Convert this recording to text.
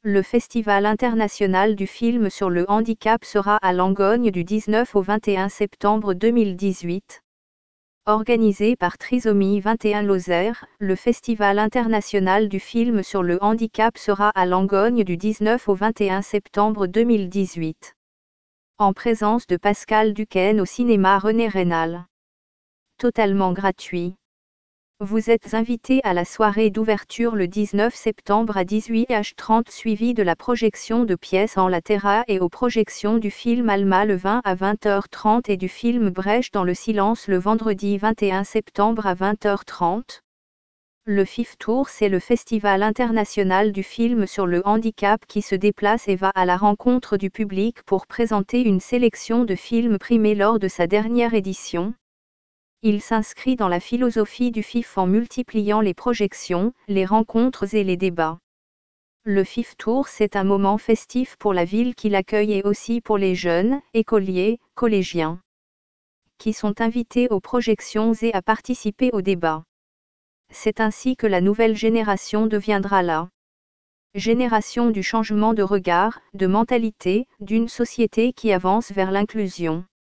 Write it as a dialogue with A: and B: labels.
A: Le Festival international du film sur le handicap sera à Langogne du 19 au 21 septembre 2018. Organisé par Trisomie 21 Lozère, le Festival international du film sur le handicap sera à Langogne du 19 au 21 septembre 2018. En présence de Pascal Duquesne au cinéma René Raynal. Totalement gratuit. Vous êtes invité à la soirée d'ouverture le 19 septembre à 18h30 suivie de la projection de pièces en latera et aux projections du film Alma le 20 à 20h30 et du film Brèche dans le silence le vendredi 21 septembre à 20h30. Le FIF Tour, c'est le Festival international du film sur le handicap qui se déplace et va à la rencontre du public pour présenter une sélection de films primés lors de sa dernière édition. Il s'inscrit dans la philosophie du FIF en multipliant les projections, les rencontres et les débats. Le FIF Tour, c'est un moment festif pour la ville qui l'accueille et aussi pour les jeunes, écoliers, collégiens, qui sont invités aux projections et à participer aux débats. C'est ainsi que la nouvelle génération deviendra la génération du changement de regard, de mentalité, d'une société qui avance vers l'inclusion.